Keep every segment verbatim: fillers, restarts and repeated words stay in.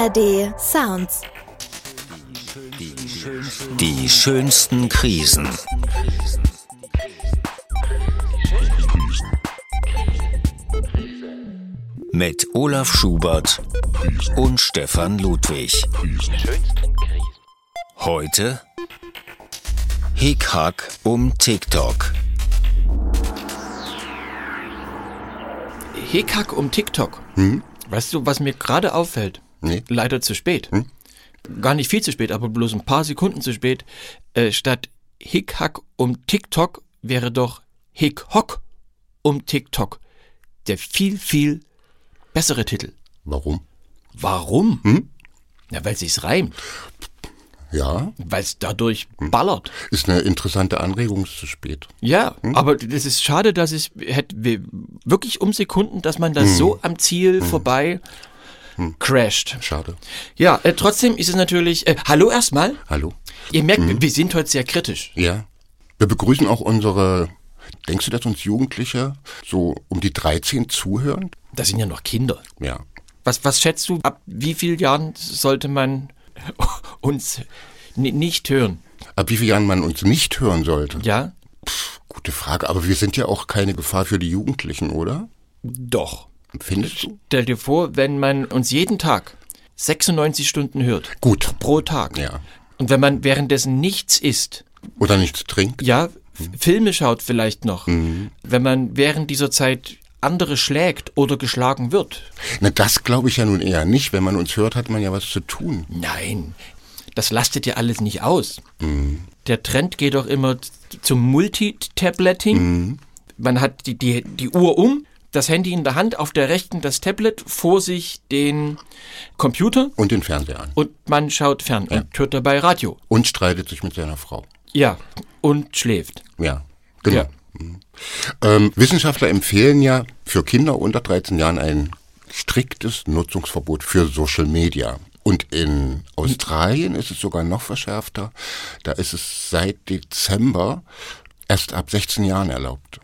A R D Sounds. Die, die schönsten Krisen. Mit Olaf Schubert und Stefan Ludwig. Heute Hickhack um TikTok. Hickhack um TikTok. Hm? Weißt du, was mir gerade auffällt? Nee. Leider zu spät. Hm? Gar nicht viel zu spät, aber bloß ein paar Sekunden zu spät. Äh, statt Hickhack um TikTok wäre doch Hickhock um TikTok. Der viel, viel bessere Titel. Warum? Warum? Hm? Na, weil es sich reimt. Ja, Weil es dadurch ballert. ist eine interessante Anregung, ist zu spät. Ja, aber das ist schade, dass es hätte wirklich um Sekunden, dass man da so am Ziel vorbei crasht. Schade. Ja, äh, trotzdem ist es natürlich. Äh, hallo erstmal. Hallo? Ihr merkt, wir sind heute sehr kritisch. Ja. Wir begrüßen auch unsere, denkst du, dass uns Jugendliche so um die dreizehn zuhören? Das sind ja noch Kinder. Ja. Was, was schätzt du, ab wie vielen Jahren sollte man uns n- nicht hören? Ab wie vielen Jahren man uns nicht hören sollte? Ja? Pff, gute Frage, aber wir sind ja auch keine Gefahr für die Jugendlichen, oder? Doch. Findest du? Stell dir vor, wenn man uns jeden Tag sechsundneunzig Stunden hört. Gut. Pro Tag. Ja. Und wenn man währenddessen nichts isst, Oder nichts trinkt? ja, F- Filme schaut vielleicht noch, Mhm. wenn man während dieser Zeit andere schlägt oder geschlagen wird. Na, das glaube ich ja nun eher nicht. Wenn man uns hört, hat man ja was zu tun. Nein, das lastet ja alles nicht aus. Mhm. Der Trend geht doch immer z- zum Multitableting. Mhm. Man hat die, die, die Uhr um, das Handy in der Hand, auf der rechten das Tablet, vor sich den Computer Und den Fernseher an. und man schaut fern und hört dabei Radio. Und streitet sich mit seiner Frau. Ja, und schläft. Ja, genau. Ja. Mhm. Ähm, Wissenschaftler empfehlen ja für Kinder unter dreizehn Jahren ein striktes Nutzungsverbot für Social Media. Und in Australien ist es sogar noch verschärfter. Da ist es seit Dezember erst ab sechzehn Jahren erlaubt.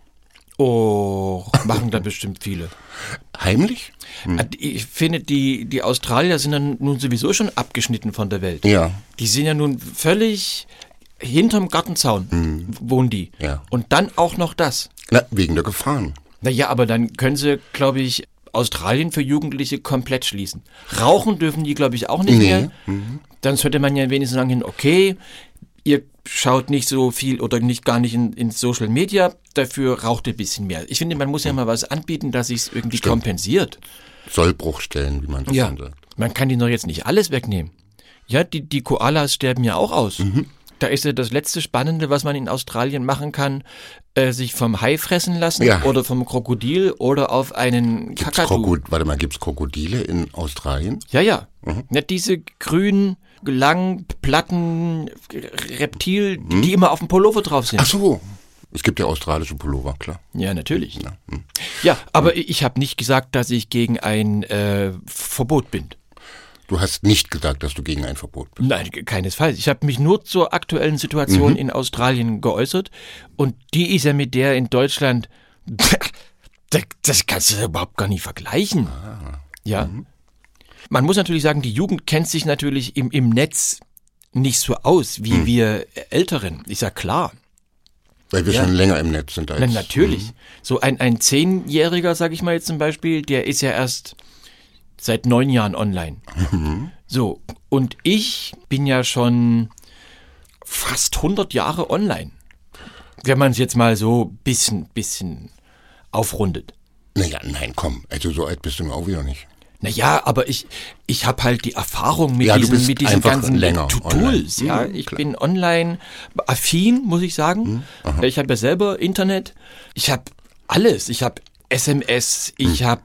Oh, machen da bestimmt viele. Heimlich? Ich finde, die, die Australier sind dann nun sowieso schon abgeschnitten von der Welt. Ja. Die sind ja nun völlig hinterm Gartenzaun, wohnen die. Ja. Und dann auch noch das. Na, wegen der Gefahren. Naja, aber dann können sie, glaube ich, Australien für Jugendliche komplett schließen. Rauchen dürfen die, glaube ich, auch nicht Nee. mehr. Dann sollte man ja wenigstens sagen, okay, ihr schaut nicht so viel oder nicht gar nicht in, in Social Media, dafür raucht ihr ein bisschen mehr. Ich finde, man muss ja mal was anbieten, dass sich es irgendwie Stimmt. kompensiert. Sollbruchstellen, wie man so Ja, schön sagt. man kann die doch jetzt nicht alles wegnehmen. Ja, die, die Koalas sterben ja auch aus. Da ist ja das letzte Spannende, was man in Australien machen kann, äh, sich vom Hai fressen lassen Ja. oder vom Krokodil oder auf einen Gibt's Kakadu. Krokod- Warte mal, gibt's Krokodile in Australien? Ja, ja. Ja, diese grünen, langen, platten Reptil, die, die immer auf dem Pullover drauf sind. Ach so. Es gibt ja australische Pullover, klar. Ja, natürlich. Ja, hm. Ja, aber ich habe nicht gesagt, dass ich gegen ein äh, Verbot bin. Du hast nicht gesagt, dass du gegen ein Verbot bist. Nein, keinesfalls. Ich habe mich nur zur aktuellen Situation in Australien geäußert und die ist ja mit der in Deutschland, das, das kannst du überhaupt gar nicht vergleichen. Ja. Man muss natürlich sagen, die Jugend kennt sich natürlich im, im Netz nicht so aus wie wir Älteren. Ist ja klar. Weil wir Ja. schon länger im Netz sind als... Na, natürlich. So ein, ein Zehnjähriger, sag ich mal jetzt zum Beispiel, der ist ja erst seit neun Jahren online. So, und ich bin ja schon fast hundert Jahre online. Wenn man es jetzt mal so bisschen, bisschen aufrundet. Naja, nein, komm. Also so alt bist du auch wieder nicht. Naja, aber ich, ich habe halt die Erfahrung mit Ja, du diesen, bist mit diesen einfach ganzen länger Tu- online. Tools. Ja, Mhm, ich klar. bin online affin, muss ich sagen. Ich habe ja selber Internet. Ich habe alles. Ich habe S M S. Ich habe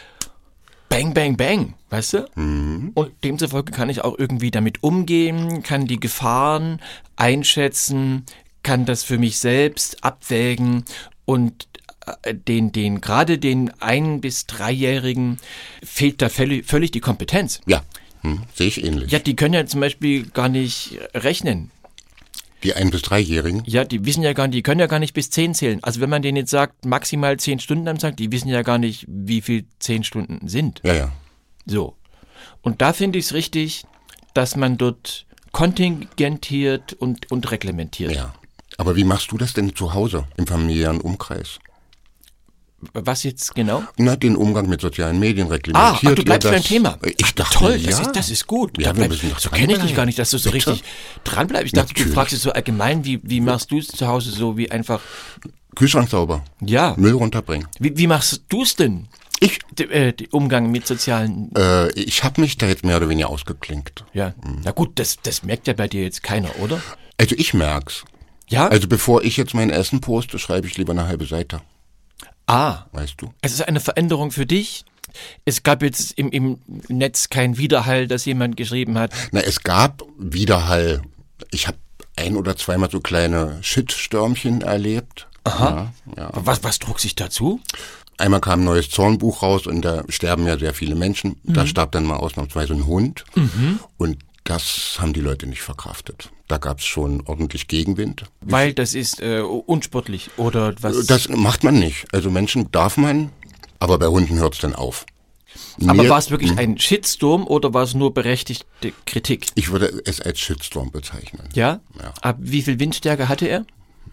Bang, Bang, Bang. Weißt du? Und demzufolge kann ich auch irgendwie damit umgehen, kann die Gefahren einschätzen, kann das für mich selbst abwägen und äh, den, den, gerade den ein- bis dreijährigen fehlt da völlig, völlig die Kompetenz. Ja, hm, sehe ich ähnlich. Ja, die können ja zum Beispiel gar nicht rechnen. Die ein- bis dreijährigen. Ja, die wissen ja gar nicht, die können ja gar nicht bis zehn zählen. Also wenn man denen jetzt sagt, maximal zehn Stunden am Tag, die wissen ja gar nicht, wie viel zehn Stunden sind. Ja, ja. So. Und da finde ich es richtig, dass man dort kontingentiert und, und reglementiert. Ja. Aber wie machst du das denn zu Hause, im familiären Umkreis? Was jetzt genau? Na, den Umgang mit sozialen Medien Ah, reglementiert ach, du bleibst ihr beim das? Thema. Ich dachte, Toll, ja. das ist, das ist gut. Ja, Da wir bleib, müssen doch so kenne ich dich dranbleiben. gar nicht, dass du so Bitte? richtig dranbleibst. Ich dachte, Natürlich. du fragst es so allgemein, wie, wie machst du es zu Hause so, wie einfach, Kühlschrank sauber, ja, Müll runterbringen. wie, wie machst du es denn? Ich, D äh, den Umgang mit sozialen, äh, ich habe mich da jetzt mehr oder weniger ausgeklinkt. ja. Na gut, das, das merkt ja bei dir jetzt keiner, oder? Also ich merk's. Ja? Also bevor ich jetzt mein Essen poste, schreibe ich lieber eine halbe Seite. Ah, Weißt du? es ist eine Veränderung für dich. Es gab jetzt im, im Netz keinen Widerhall, dass jemand geschrieben hat. Na, es gab Widerhall. Ich habe ein oder zweimal so kleine Shitstürmchen erlebt. Aha. Ja, ja. Was, was trug sich dazu? Einmal kam ein neues Zornbuch raus und da sterben ja sehr viele Menschen. Mhm. Da starb dann mal ausnahmsweise ein Hund. Und das haben die Leute nicht verkraftet. Da gab's schon ordentlich Gegenwind. Weil das ist äh, unsportlich oder was? Das macht man nicht. Also Menschen darf man, aber bei Hunden hört's dann auf. Aber Mir- war es wirklich ein Shitstorm oder war es nur berechtigte Kritik? Ich würde es als Shitstorm bezeichnen. Ja? Ja. Ab wie viel Windstärke hatte er?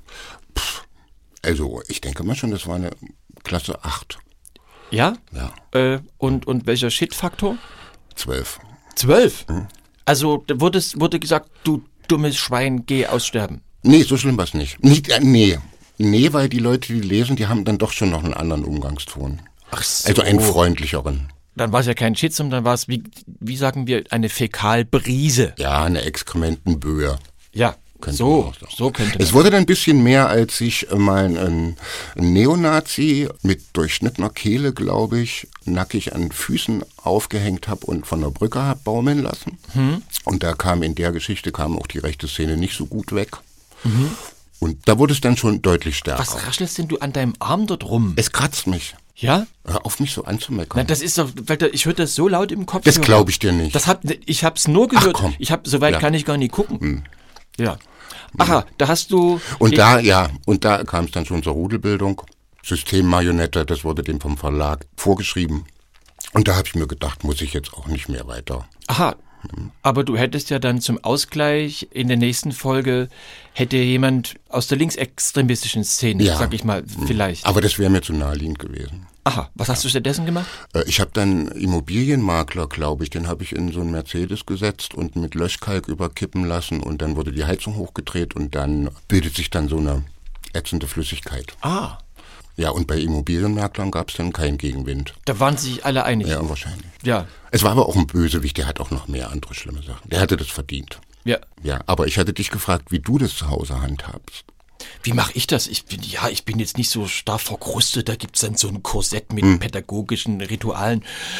Also ich denke mal schon, das war eine Klasse acht, Ja? ja, Äh, und, und welcher Shit-Faktor? zwölf. Zwölf. Also da wurde, es- wurde gesagt, du dummes Schwein, geh aussterben. Nee, so schlimm war's nicht. Nicht äh, nee. Nee, weil die Leute, die lesen, die haben dann doch schon noch einen anderen Umgangston. Ach so. Also einen freundlicheren. Dann war es ja kein Shitstorm, dann war es, wie, wie sagen wir, eine Fäkalbrise. Ja, eine Exkrementenböe. Ja, Könnte so, man auch sagen. so könnte Es man. wurde dann ein bisschen mehr, als ich äh, mal ein, ein Neonazi mit durchschnittener Kehle, glaube ich, nackig an Füßen aufgehängt habe und von der Brücke hab baumeln lassen. Hm. Und da kam in der Geschichte kam auch die rechte Szene nicht so gut weg. Mhm. Und da wurde es dann schon deutlich stärker. Was raschelst denn du an deinem Arm dort rum? Es kratzt mich. Ja? Hör auf, mich so anzumeckern. Na, das ist doch, weil da, ich höre das so laut im Kopf. Das glaube ich dir nicht. Das hab, ich hab's nur gehört. Ach, komm. Ich hab, so weit Ja. kann ich gar nicht gucken. Ja. Aha, da hast du. Und da, ja, und da kam es dann schon zur Rudelbildung. Systemmarionette, das wurde dem vom Verlag vorgeschrieben. Und da habe ich mir gedacht, muss ich jetzt auch nicht mehr weiter. Aha. Aber du hättest ja dann zum Ausgleich in der nächsten Folge hätte jemand aus der linksextremistischen Szene, Ja. sag ich mal, vielleicht. Aber das wäre mir zu naheliegend gewesen. Aha, was hast du stattdessen gemacht? Äh, Ich habe dann Immobilienmakler, glaube ich, den habe ich in so einen Mercedes gesetzt und mit Löschkalk überkippen lassen und dann wurde die Heizung hochgedreht und dann bildet sich dann so eine ätzende Flüssigkeit. Ah, Ja, und bei Immobilienmaklern gab es dann keinen Gegenwind. da waren sich alle einig. Ja, wahrscheinlich. Ja, Es war aber auch ein Bösewicht, der hat auch noch mehr andere schlimme Sachen. Der hatte das verdient. ja. Ja, aber ich hatte dich gefragt, wie du das zu Hause handhabst. Wie mache ich das? Ich bin, ja, ich bin jetzt nicht so stark verkrustet. Da gibt's dann so ein Korsett mit Hm. pädagogischen Ritualen.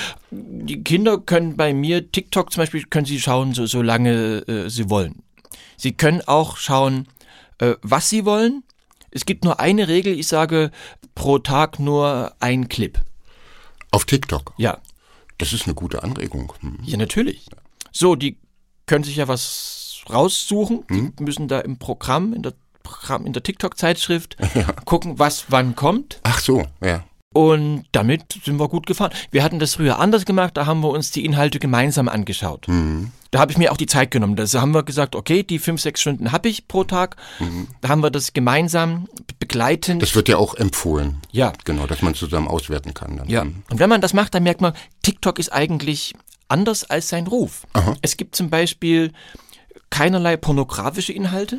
Die Kinder können bei mir, TikTok zum Beispiel, können sie schauen, so, solange äh, sie wollen. Sie können auch schauen, äh, was sie wollen. Es gibt nur eine Regel, ich sage pro Tag nur ein Clip. Auf TikTok. Ja, Das ist eine gute Anregung. Hm. ja natürlich. So, die können sich ja was raussuchen. Hm. Die müssen da im Programm, in der, Programm, in der TikTok-Zeitschrift gucken, was wann kommt. Ach so, ja. Und damit sind wir gut gefahren. Wir hatten das früher anders gemacht, da haben wir uns die Inhalte gemeinsam angeschaut. Mhm. Da habe ich mir auch die Zeit genommen. Da haben wir gesagt, okay, die fünf, sechs Stunden habe ich pro Tag. Mhm. Da haben wir das gemeinsam begleitend. Das wird ja auch empfohlen. Ja. Genau, dass man zusammen auswerten kann. Dann. Ja. Hm. Und wenn man das macht, dann merkt man, TikTok ist eigentlich anders als sein Ruf. Aha. Es gibt zum Beispiel keinerlei pornografische Inhalte,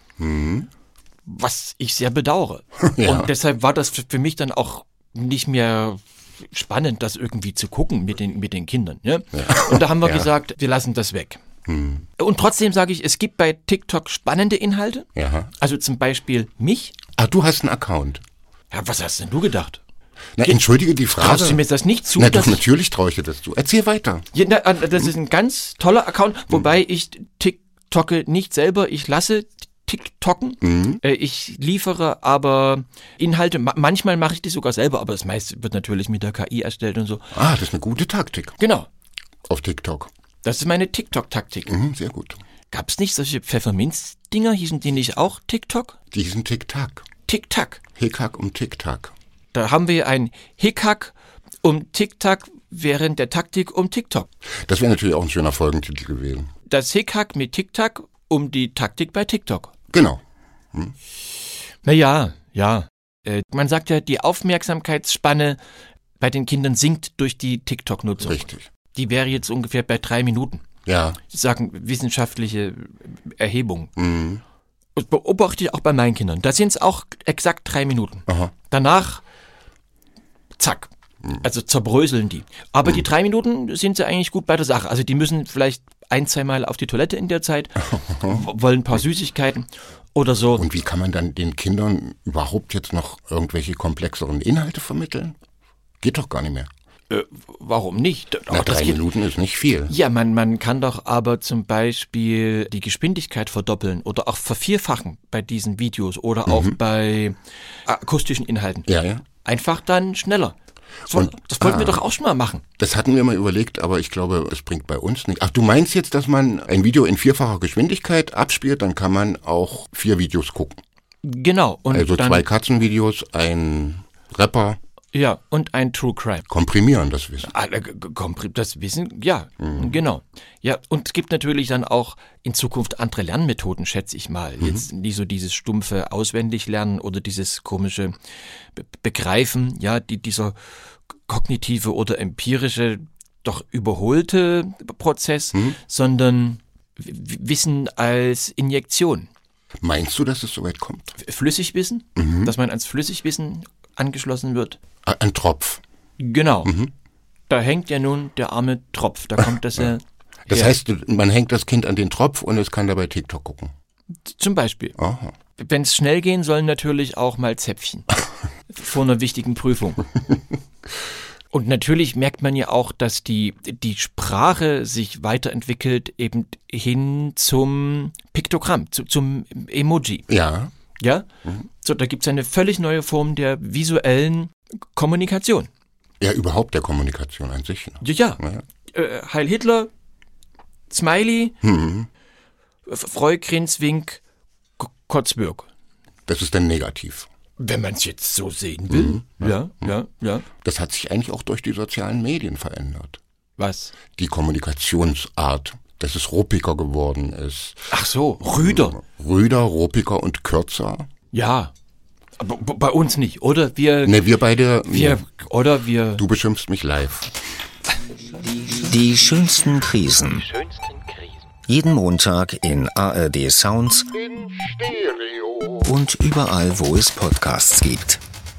was ich sehr bedauere. Ja. Und deshalb war das für für mich dann auch nicht mehr spannend, das irgendwie zu gucken mit den, mit den Kindern. Ne? Und da haben wir Ja. gesagt, wir lassen das weg. Und trotzdem sage ich, es gibt bei TikTok spannende Inhalte. Ja. Also zum Beispiel mich. Ah, du hast einen Account. Ja, was hast denn du gedakt? Na, entschuldige die Frage. Traust du mir das nicht zu? Na, dass doch, ich- natürlich traue ich dir das zu. Erzähl weiter. Ja, na, äh, das ist ein ganz toller Account, wobei ich TikToke nicht selber, ich lasse TikToken. Äh, Ich liefere aber Inhalte, ma- manchmal mache ich die sogar selber, aber das meiste wird natürlich mit der K I erstellt und so. Ah, das ist eine gute Taktik Genau, auf TikTok. das ist meine TikTok-Taktik. Mhm, sehr gut. Gab's nicht solche Pfefferminz-Dinger, hießen die nicht auch TikTok? Die sind Tick-Tack. Tic-Tac. Hickhack um Tick-Tack. Da haben wir ein Hickhack um Tic-Tac, während der Taktik um TikTok. Das wäre natürlich auch ein schöner Folgentitel gewesen. Das Hickhack mit TikTok um die Taktik bei TikTok. Genau. Hm. Naja, ja. Äh, man sagt ja, die Aufmerksamkeitsspanne bei den Kindern sinkt durch die TikTok-Nutzung. Richtig. Die wäre jetzt ungefähr bei drei Minuten. Ja. Das sagen wissenschaftliche Erhebungen. Mhm. Das beobachte ich auch bei meinen Kindern. Da sind es auch exakt drei Minuten. Aha. Danach, zack. Also zerbröseln die. Aber mhm. die drei Minuten sind sie eigentlich gut bei der Sache. Also die müssen vielleicht ein, zweimal auf die Toilette in der Zeit, wollen ein paar Süßigkeiten oder so. Und wie kann man dann den Kindern überhaupt jetzt noch irgendwelche komplexeren Inhalte vermitteln? Geht doch gar nicht mehr. Äh, warum nicht? Na, Auch das drei geht. Minuten ist nicht viel. Ja, man, man kann doch aber zum Beispiel die Geschwindigkeit verdoppeln oder auch vervierfachen bei diesen Videos oder auch Mhm. bei akustischen Inhalten. Ja, ja. Einfach dann schneller. So, Und- das wollten ah. wir doch auch schon mal machen. Das hatten wir mal überlegt, aber ich glaube, es bringt bei uns nicht. Ach, du meinst jetzt, dass man ein Video in vierfacher Geschwindigkeit abspielt, dann kann man auch vier Videos gucken. Genau. Und Also dann, zwei Katzenvideos, ein Rapper, ja, und ein True Crime. komprimieren das Wissen. Alle g- g- kompri- Das Wissen, ja, genau. Ja, und es gibt natürlich dann auch in Zukunft andere Lernmethoden, schätze ich mal. Jetzt nicht so dieses stumpfe Auswendiglernen oder dieses komische Be- Begreifen, ja, die, dieser kognitive oder empirische, doch überholte Prozess, sondern W- Wissen als Injektion. Meinst du, dass es soweit kommt? Flüssigwissen, dass man ans Flüssigwissen angeschlossen wird. Ah, ein Tropf. Genau. Da hängt ja nun der arme Tropf. Da kommt das ja. Das her. heißt, man hängt das Kind an den Tropf und es kann dabei TikTok gucken. Zum Beispiel. Aha. Wenn es schnell gehen soll, natürlich auch mal Zäpfchen. Vor einer wichtigen Prüfung. Und natürlich merkt man ja auch, dass die, die Sprache sich weiterentwickelt eben hin zum Piktogramm, zu, zum Emoji. Ja. Ja? So, da gibt es eine völlig neue Form der visuellen Kommunikation. Ja, überhaupt der Kommunikation an sich. Ne? Ja, ja. Äh, Heil Hitler, Smiley, Mhm. Freu, Grins, Wink, K- Kotzbürg. Das ist dann negativ. Wenn man es jetzt so sehen will. Ja, ja, ja. Das hat sich eigentlich auch durch die sozialen Medien verändert. Was? Die Kommunikationsart, dass es ruppiger geworden ist. Ach so, Rüder. Rüder, ruppiger und kürzer. Ja. Aber b- bei uns nicht, oder? Wir, Ne, wir beide, wir, oder wir. du beschimpfst mich live. Die schönsten Krisen. Schönsten Krisen. Jeden Montag in A R D Sounds In Stereo. und überall, wo es Podcasts gibt.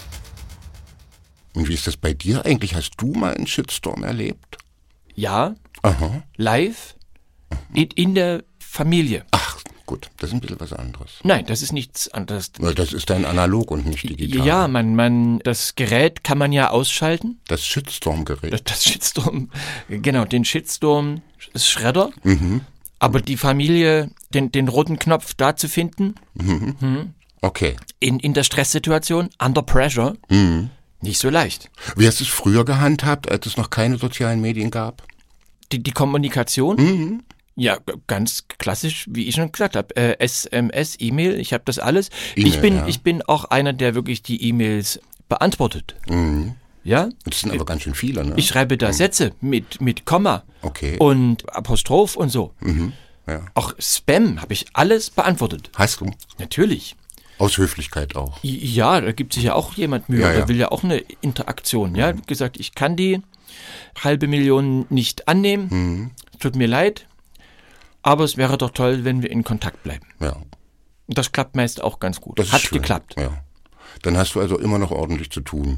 Und wie ist das bei dir eigentlich? Hast du mal einen Shitstorm erlebt? Ja, Aha. live, in, in der Familie. Ach, gut, das ist ein bisschen was anderes. Nein, das ist nichts anderes. Weil das ist dann analog und nicht digital. Ja, man, man, das Gerät kann man ja ausschalten. Das Shitstorm-Gerät. Das, das Shitstorm, genau, den Shitstorm ist Schredder. Aber die Familie, den, den roten Knopf da zu finden, Okay. in, in der Stresssituation, under pressure, nicht so leicht. Wie hast du es früher gehandhabt, als es noch keine sozialen Medien gab? Die, die Kommunikation, ja, g- ganz klassisch, wie ich schon gesagt habe, äh, S M S, E-Mail, ich habe das alles. E-Mail, ich bin, ja. ich bin auch einer, der wirklich die E-Mails beantwortet. Ja, Das sind aber ganz schön viele, ne? ich schreibe da Sätze mit, mit Komma Okay. und Apostroph und so. Ja. Auch Spam habe ich alles beantwortet. Hast du? Natürlich. Aus Höflichkeit auch. Ja, da gibt sich ja auch jemand Mühe, Ja, ja. der will ja auch eine Interaktion. Ja, wie gesagt, ich kann die halbe Million nicht annehmen, Mhm. tut mir leid, aber es wäre doch toll, wenn wir in Kontakt bleiben. Ja. Und das klappt meist auch ganz gut. Das ist Hat schön. geklappt. Ja. Dann hast du also immer noch ordentlich zu tun.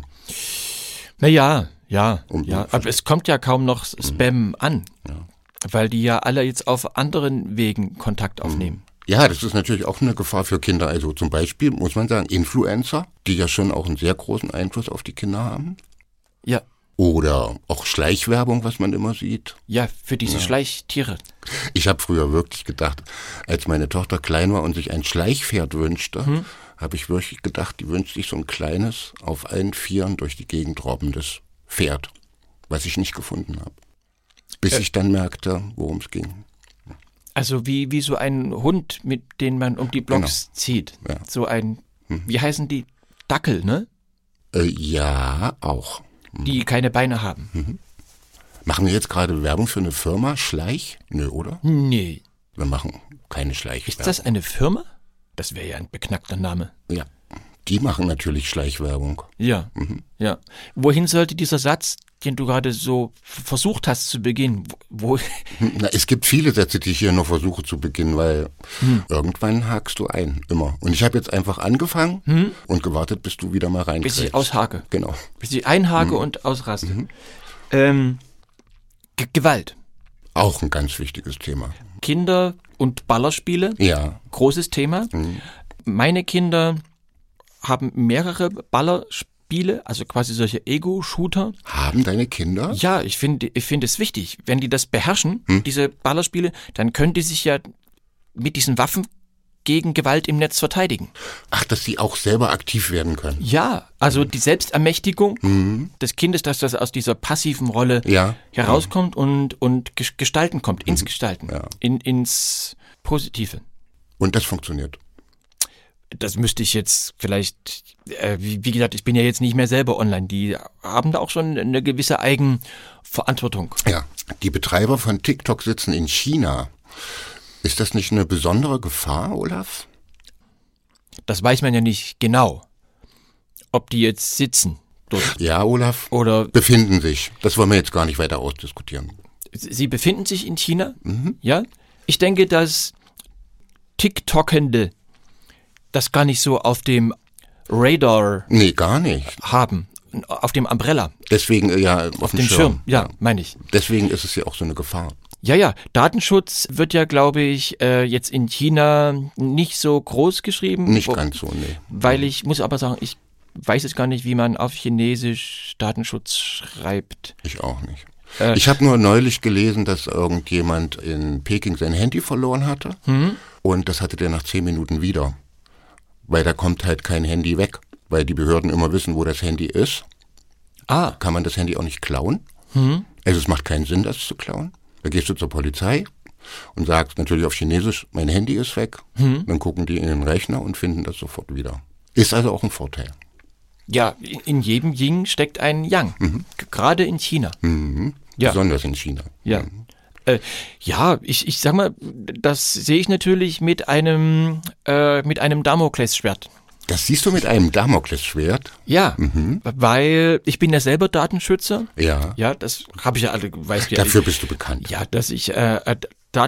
Naja, ja, Und- ja, aber es kommt ja kaum noch Spam an, weil die ja alle jetzt auf anderen Wegen Kontakt aufnehmen. Ja, das ist natürlich auch eine Gefahr für Kinder. Also zum Beispiel, muss man sagen, Influencer, die ja schon auch einen sehr großen Einfluss auf die Kinder haben. Ja, Oder auch Schleichwerbung, was man immer sieht. ja, für diese Schleichtiere. Ich habe früher wirklich gedacht, als meine Tochter klein war und sich ein Schleichpferd wünschte, habe ich wirklich gedacht, die wünscht sich so ein kleines, auf allen Vieren durch die Gegend robbendes Pferd, was ich nicht gefunden habe. Bis ich dann merkte, worum es ging. Also wie, wie so ein Hund, mit dem man um die Blocks zieht. Ja. So ein, wie heißen die? Dackel, ne? Äh, ja, auch. Die keine Beine haben. Machen wir jetzt gerade Werbung für eine Firma? Schleich? Nö, oder? Nee. Wir machen keine Schleichwerbung. Ist das eine Firma? Das wäre ja ein beknackter Name. Ja, die machen natürlich Schleichwerbung. Ja, mhm. ja. Wohin sollte dieser Satz, den du gerade so versucht hast zu beginnen, wo... Na, es gibt viele Sätze, die ich hier noch versuche zu beginnen, weil hm. irgendwann hakst du ein, immer. Und ich habe jetzt einfach angefangen hm. und gewartet, bis du wieder mal reinkriegst. Bis ich aushake. Genau. Bis ich einhake hm. und ausraste. Mhm. Ähm, G- Gewalt. Auch ein ganz wichtiges Thema. Kinder und Ballerspiele. Ja. Großes Thema. Mhm. Meine Kinder haben mehrere Ballerspiele, also quasi solche Ego-Shooter. Haben deine Kinder? Ja, ich finde ich finde es wichtig. Wenn die das beherrschen, hm? diese Ballerspiele, dann können die sich ja mit diesen Waffen gegen Gewalt im Netz verteidigen. Ach, dass sie auch selber aktiv werden können. Ja, also die Selbstermächtigung mhm. des Kindes, dass das aus dieser passiven Rolle ja. herauskommt und, und gestalten kommt, ins mhm. Gestalten, ja. in, ins Positive. Und das funktioniert? Das müsste ich jetzt vielleicht, äh, wie, wie gesagt, ich bin ja jetzt nicht mehr selber online. Die haben da auch schon eine gewisse Eigenverantwortung. Ja, die Betreiber von TikTok sitzen in China. Ist das nicht eine besondere Gefahr, Olaf? Das weiß man ja nicht genau, ob die jetzt sitzen dort. Ja, Olaf, oder befinden sich. Das wollen wir jetzt gar nicht weiter ausdiskutieren. Sie befinden sich in China, mhm. ja. Ich denke, dass TikTokende das gar nicht so auf dem Radar nee, gar nicht. haben, auf dem Umbrella. Deswegen, ja, auf, auf dem dem Schirm. Schirm, ja, meine ich. Deswegen ist es ja auch so eine Gefahr. Ja, ja, Datenschutz wird ja, glaube ich, äh, jetzt in China nicht so groß geschrieben. Nicht wo, ganz so, nee. Weil ich muss aber sagen, ich weiß jetzt gar nicht, wie man auf Chinesisch Datenschutz schreibt. Ich auch nicht. Äh, ich habe nur neulich gelesen, dass irgendjemand in Peking sein Handy verloren hatte hm? und das hatte der nach zehn Minuten wieder. Weil da kommt halt kein Handy weg, weil die Behörden immer wissen, wo das Handy ist. Ah. Kann man das Handy auch nicht klauen. Hm? Also es macht keinen Sinn, das zu klauen. Da gehst du zur Polizei und sagst natürlich auf Chinesisch, mein Handy ist weg. Hm? Dann gucken die in den Rechner und finden das sofort wieder. Ist also auch ein Vorteil. Ja, in jedem Yin steckt ein Yang. Mhm. Gerade in China. Mhm. Ja. Besonders in China. Ja. Mhm. Äh, ja, ich, ich sag mal, das sehe ich natürlich mit einem, äh, mit einem Damoklesschwert. Das siehst du mit einem Damoklesschwert? Ja, mhm. weil ich bin ja selber Datenschützer. Ja. Ja, das habe ich ja alle, weißt du ja. Dafür bist du bekannt. Ja, dass ich äh,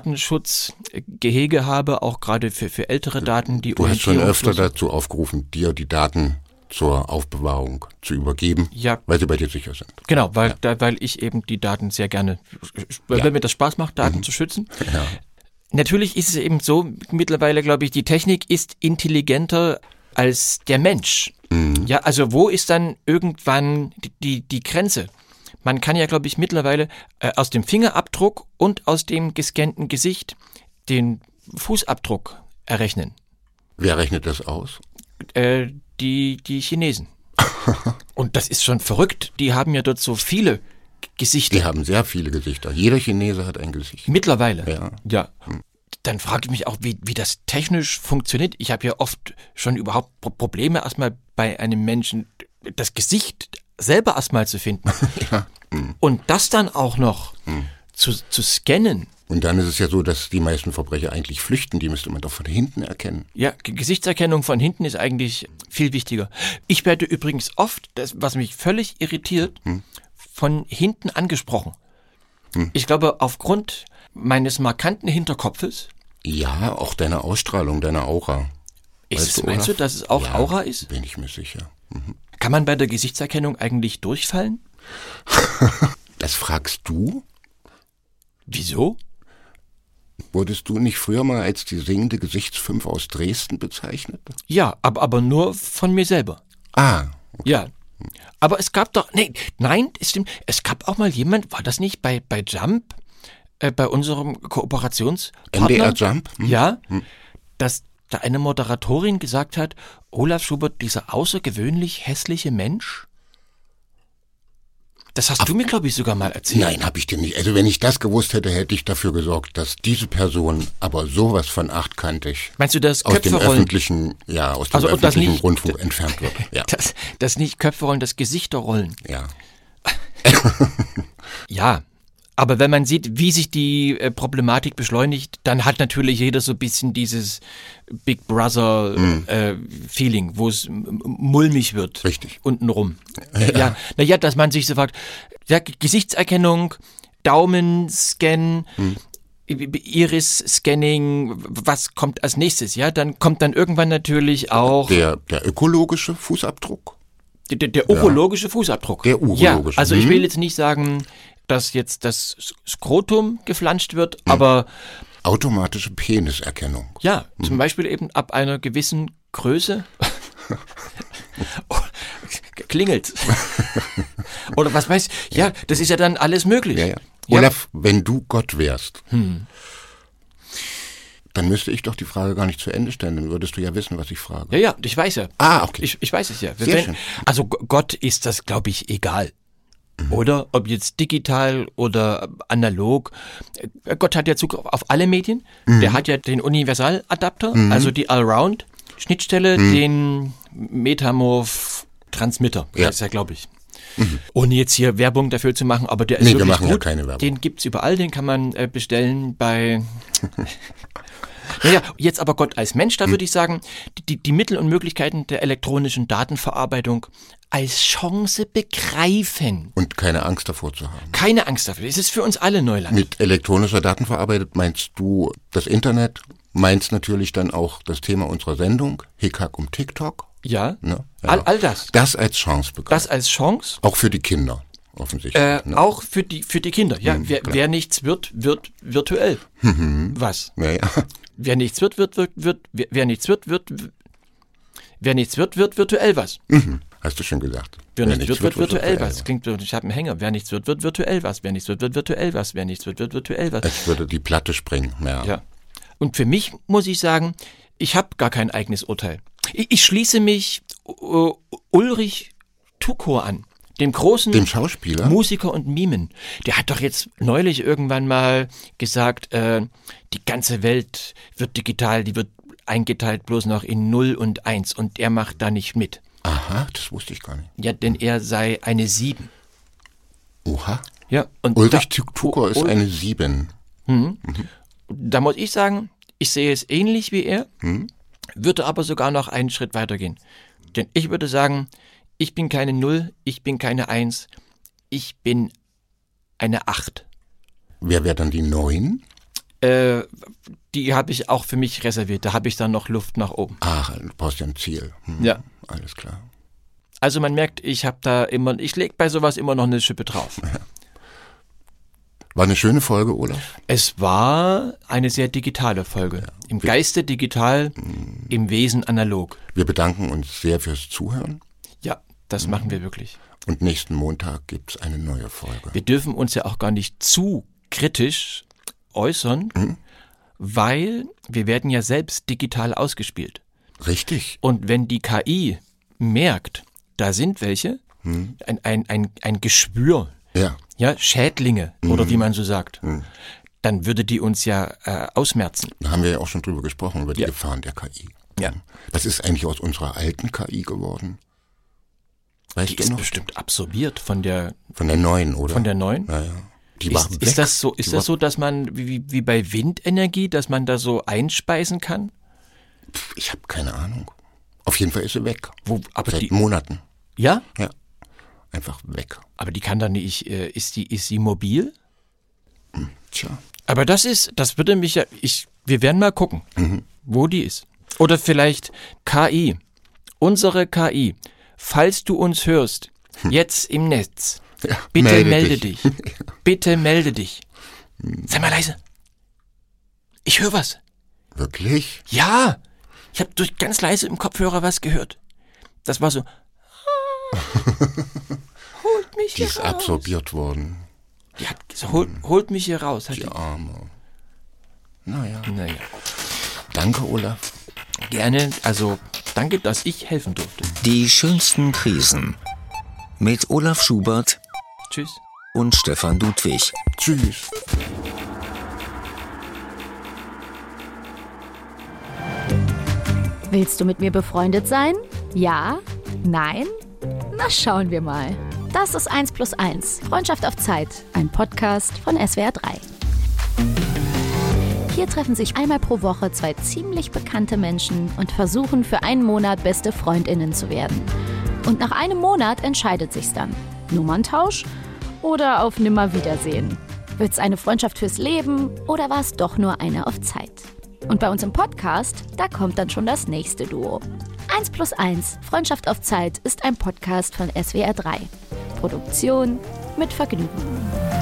Datenschutzgehege habe, auch gerade für, für ältere Daten, die Du hast schon öfter dazu aufgerufen, dir die Daten zur Aufbewahrung zu übergeben, ja, weil sie bei dir sicher sind. Genau, weil, ja. da, weil ich eben die Daten sehr gerne, weil ja. mir das Spaß macht, Daten mhm. zu schützen. Ja. Natürlich ist es eben so, mittlerweile glaube ich, die Technik ist intelligenter als der Mensch. Mhm. Ja, also wo ist dann irgendwann die, die, die Grenze? Man kann ja, glaube ich, mittlerweile äh, aus dem Fingerabdruck und aus dem gescannten Gesicht den Fußabdruck errechnen. Wer rechnet das aus? Äh, die, die Chinesen. Und das ist schon verrückt. Die haben ja dort so viele Gesichter. Die haben sehr viele Gesichter. Jeder Chinese hat ein Gesicht. Mittlerweile. Ja. Ja. Hm. Dann frage ich mich auch, wie, wie das technisch funktioniert. Ich habe ja oft schon überhaupt Probleme, erstmal bei einem Menschen das Gesicht selber erstmal zu finden. Ja. Hm. Und das dann auch noch hm. zu, zu scannen. Und dann ist es ja so, dass die meisten Verbrecher eigentlich flüchten. Die müsste man doch von hinten erkennen. Ja, Gesichtserkennung von hinten ist eigentlich viel wichtiger. Ich werde übrigens oft, das, was mich völlig irritiert, hm. von hinten angesprochen. Hm. Ich glaube, aufgrund meines markanten Hinterkopfes. Ja, auch deine Ausstrahlung, deine Aura. Ist es, meinst du, dass es auch ja, Aura ist? Bin ich mir sicher. Mhm. Kann man bei der Gesichtserkennung eigentlich durchfallen? Das fragst du? Wieso? Wurdest du nicht früher mal als die singende Gesichtsfünf aus Dresden bezeichnet? Ja, aber, aber nur von mir selber. Ah. Okay. Ja. Aber es gab doch, nee, nein, es stimmt, es gab auch mal jemand, war das nicht bei, bei Jump, äh, bei unserem Kooperationspartner? M D R Jump? Hm. Ja, hm. dass da eine Moderatorin gesagt hat, Olaf Schubert, dieser außergewöhnlich hässliche Mensch. Das hast Ach, du mir, glaube ich, sogar mal erzählt. Nein, habe ich dir nicht. Also wenn ich das gewusst hätte, hätte ich dafür gesorgt, dass diese Person aber sowas von achtkantig Meinst du, dass aus Köpfe dem rollen? öffentlichen, ja, aus dem also, öffentlichen nicht, Rundfunk entfernt wird. Ja. Das, das nicht Köpfe rollen, das Gesichter rollen. Ja. Ja, Aber wenn man sieht, wie sich die äh, Problematik beschleunigt, dann hat natürlich jeder so ein bisschen dieses Big Brother-Feeling, mhm. äh, wo es m- mulmig wird. Richtig. Untenrum. Ja. Ja, naja, dass man sich so fragt, ja, Gesichtserkennung, Daumenscan, mhm. Iris-Scanning, was kommt als nächstes? Ja, dann kommt dann irgendwann natürlich auch der, der ökologische Fußabdruck. Der, der, der urologische ja. Fußabdruck. Der urologische. Ja, also ich will jetzt nicht sagen, dass jetzt das Skrotum geflanscht wird, mhm. aber automatische Peniserkennung. Ja, mhm. zum Beispiel eben ab einer gewissen Größe klingelt. Oder was weiß ich. Ja, das ist ja dann alles möglich. Ja, ja. Ja. Olaf, wenn du Gott wärst, hm. dann müsste ich doch die Frage gar nicht zu Ende stellen, dann würdest du ja wissen, was ich frage. Ja, ja, ich weiß ja. Ah, okay. Ich, ich weiß es ja. Sehr wenn, schön. Also Gott ist das, glaube ich, egal. Mhm. Oder ob jetzt digital oder analog. Gott hat ja Zugriff auf alle Medien. Mhm. Der hat ja den Universaladapter, mhm. also die Allround-Schnittstelle, mhm. den Metamorph-Transmitter. Ja. Das ist ja, glaube ich. Mhm. Ohne jetzt hier Werbung dafür zu machen, aber der ist nee, wirklich wir machen gut. Ja keine Werbung. Den gibt's überall, den kann man äh, bestellen bei... Naja, jetzt aber Gott als Mensch, da mhm. würde ich sagen, die, die Mittel und Möglichkeiten der elektronischen Datenverarbeitung als Chance begreifen. Und keine Angst davor zu haben. Keine Angst dafür, es ist für uns alle Neuland. Mit elektronischer Datenverarbeitung meinst du das Internet, meinst natürlich dann auch das Thema unserer Sendung, Hickhack um TikTok. Ja, ne? Ja. All, all das. Das als Chance begreifen. Das als Chance. Auch für die Kinder, offensichtlich. Äh, ne? Auch für die, für die Kinder. Ja, mhm, wer, wer nichts wird, wird virtuell. Mhm. Was? Ja, ja. Wer nichts wird, wird, wird, wird, wer, wer nichts wird, wird, wer nichts wird, wird virtuell was. Mhm. Hast du schon gesagt. Wer, wer nichts wird, wird, wird virtuell was. Klingt, ich habe einen Hänger. Wer nichts wird, wird virtuell was. Wer nichts wird, wird virtuell was. Wer nichts wird, wird virtuell was. Es würde die Platte sprengen. Ja. Ja. Und für mich muss ich sagen, ich habe gar kein eigenes Urteil. Ich, ich schließe mich uh, Ulrich Tukur an. Dem großen dem Schauspieler? Musiker und Mimen. Der hat doch jetzt neulich irgendwann mal gesagt, äh, die ganze Welt wird digital, die wird eingeteilt bloß noch in null und eins und er macht da nicht mit. Aha, das wusste ich gar nicht. Ja, denn er sei eine sieben. Oha. Ja, und Ulrich Tukur ist eine sieben. Mhm. Mhm. Da muss ich sagen, ich sehe es ähnlich wie er, mhm. würde aber sogar noch einen Schritt weitergehen. Denn ich würde sagen, ich bin keine Null, ich bin keine Eins, ich bin eine Acht. Wer wäre dann die Neun? Äh, die habe ich auch für mich reserviert, da habe ich dann noch Luft nach oben. Ach, du brauchst ja ein Ziel. Hm, ja. Alles klar. Also man merkt, ich habe da immer, ich lege bei sowas immer noch eine Schippe drauf. Ja. War eine schöne Folge, Olaf? Es war eine sehr digitale Folge. Ja. Im Geiste digital, mhm. im Wesen analog. Wir bedanken uns sehr fürs Zuhören. Ja, das mhm. machen wir wirklich. Und nächsten Montag gibt es eine neue Folge. Wir dürfen uns ja auch gar nicht zu kritisch äußern, mhm. weil wir werden ja selbst digital ausgespielt. Richtig. Und wenn die K I merkt, da sind welche, mhm. ein, ein, ein, ein Geschwür, ja. Ja, Schädlinge mhm. oder wie man so sagt, mhm. dann würde die uns ja äh, ausmerzen. Da haben wir ja auch schon drüber gesprochen, über die ja. Gefahren der K I. Ja. Was ist eigentlich aus unserer alten K I geworden? Weißt die du ist noch? Bestimmt absorbiert von der von der neuen, oder? Von der neuen? Ja, ja. Die ist, war weg. ist das so, ist die das so, dass man wie, wie bei Windenergie, dass man da so einspeisen kann? Pff, ich habe keine Ahnung. Auf jeden Fall ist sie weg. Wo, aber Seit die, Monaten. Ja? Ja. Einfach weg. Aber die kann dann nicht, ist die, ist sie mobil? Hm, tja. Aber das ist, das würde mich ja, ich, wir werden mal gucken, mhm. wo die ist. Oder vielleicht K I. Unsere K I. Falls du uns hörst, hm. jetzt im Netz, ja, bitte melde, melde dich. dich. Bitte melde dich. Sei mal leise. Ich höre was. Wirklich? Ja. Ich habe durch ganz leise im Kopfhörer was gehört. Das war so. Holt mich Die hier ist raus. absorbiert worden. Die hat gesagt, holt, holt mich hier raus. Hat Die die Arme. Naja. Naja. Danke, Olaf. Gerne. Also, danke, dass ich helfen durfte. Die schönsten Krisen. Mit Olaf Schubert. Tschüss. Und Stefan Ludwig. Tschüss. Willst du mit mir befreundet sein? Ja? Nein? Na, schauen wir mal. Das ist eins plus eins, Freundschaft auf Zeit, ein Podcast von S W R drei. Hier treffen sich einmal pro Woche zwei ziemlich bekannte Menschen und versuchen für einen Monat beste FreundInnen zu werden. Und nach einem Monat entscheidet sich's dann. Nummerntausch oder auf Nimmerwiedersehen? Wird's eine Freundschaft fürs Leben oder war es doch nur eine auf Zeit? Und bei uns im Podcast, da kommt dann schon das nächste Duo. eins plus eins, Freundschaft auf Zeit ist ein Podcast von S W R drei. Produktion mit Vergnügen.